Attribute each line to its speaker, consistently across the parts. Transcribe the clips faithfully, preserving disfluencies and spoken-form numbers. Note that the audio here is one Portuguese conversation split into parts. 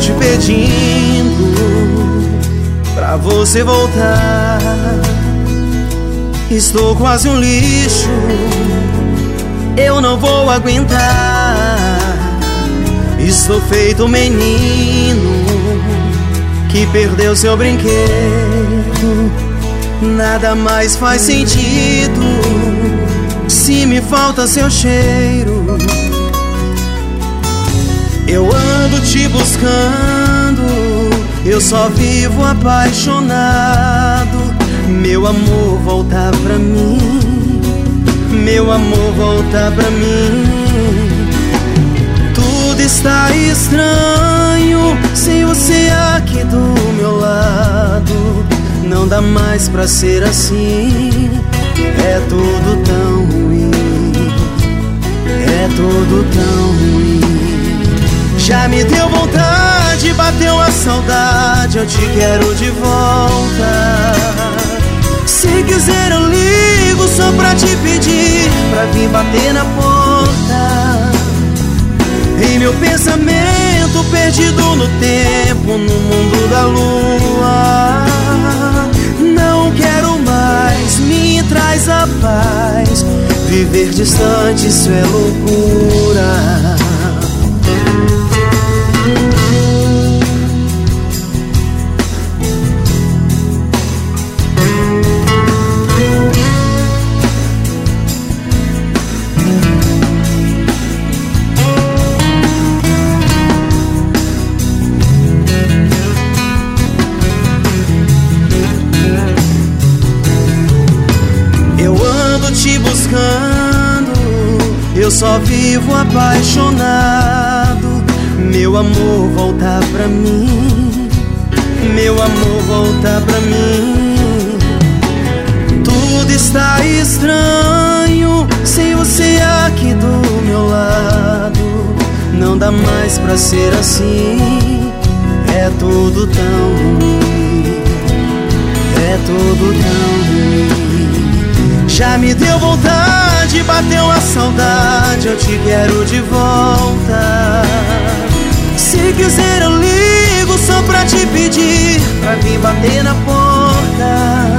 Speaker 1: te pedindo pra você voltar. Estou quase um lixo, eu não vou aguentar. Estou feito um menino que perdeu seu brinquedo. Nada mais faz sentido se me falta seu cheiro. Eu ando te buscando, eu só vivo apaixonado. Meu amor, volta pra mim, meu amor, volta pra mim. Tudo está estranho sem você aqui do meu lado. Não dá mais pra ser assim, é tudo tão ruim, é tudo tão ruim. Já me deu vontade, bateu a saudade, eu te quero de volta. Se quiser eu ligo só pra te pedir pra vir bater na porta. Em meu pensamento perdido no tempo, no mundo da lua. Não quero mais, me traz a paz. Viver distante, isso é loucura. Te buscando, eu só vivo apaixonado. Meu amor, volta pra mim, meu amor, volta pra mim. Tudo está estranho sem você aqui do meu lado. Não dá mais pra ser assim, é tudo tão ruim, é tudo tão ruim. Já me deu vontade, bateu a saudade, eu te quero de volta. Se quiser eu ligo só pra te pedir pra vir bater na porta.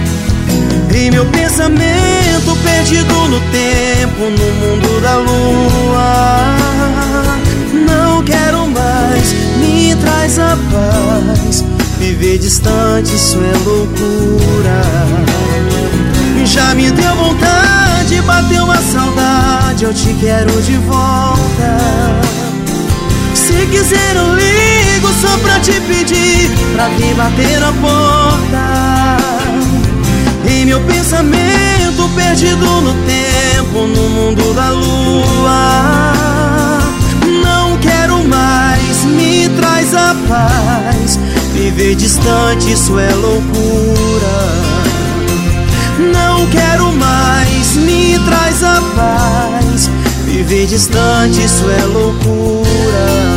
Speaker 1: Em meu pensamento perdido no tempo, no mundo da lua. Não quero mais, me traz a paz. Viver distante, isso é loucura. Já me deu vontade, bateu uma saudade, eu te quero de volta. Se quiser eu ligo só pra te pedir pra vir bater na porta. Em meu pensamento perdido no tempo, no mundo da lua. Não quero mais, me traz a paz. Viver distante, isso é loucura. Não quero mais, me traz a paz. Viver distante, isso é loucura.